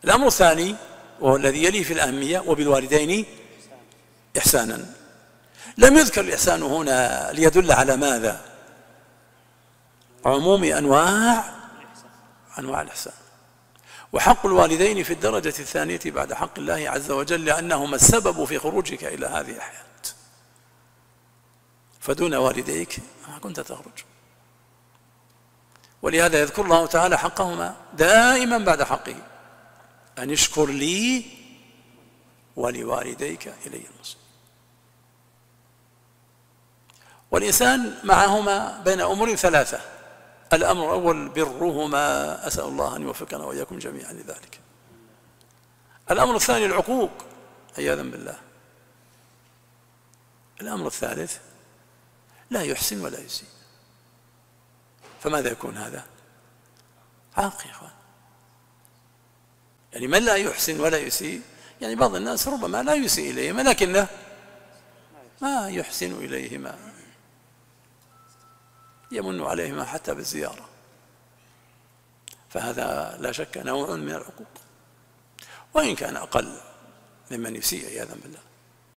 الأمر الثاني وهو الذي يلي في الأهمية: وبالوالدين إحسانا. لم يذكر الإحسان هنا ليدل على ماذا؟ عموم أنواع الإحسان. وحق الوالدين في الدرجة الثانية بعد حق الله عز وجل، لأنهما السبب في خروجك إلى هذه الحياة، فدون والديك ما كنت تخرج. ولهذا يذكر الله تعالى حقهما دائما بعد حقه: أن اشكر لي ولوالديك إلي المصير. والإنسان معهما بين أمور ثلاثة: الأمر الأول برهما، أسأل الله أن يوفقنا وإياكم جميعا لذلك. الأمر الثاني العقوق عياذا بالله. الأمر الثالث لا يحسن ولا يسيء. فماذا يكون هذا؟ عاق يا إخوان. يعني من لا يحسن ولا يسيء، يعني بعض الناس ربما لا يسيء إليهما لكنه ما يحسن إليهما، يمن عليهما حتى بالزيارة، فهذا لا شك نوع من العقوق، وإن كان أقل ممن يسيء عياذا بالله.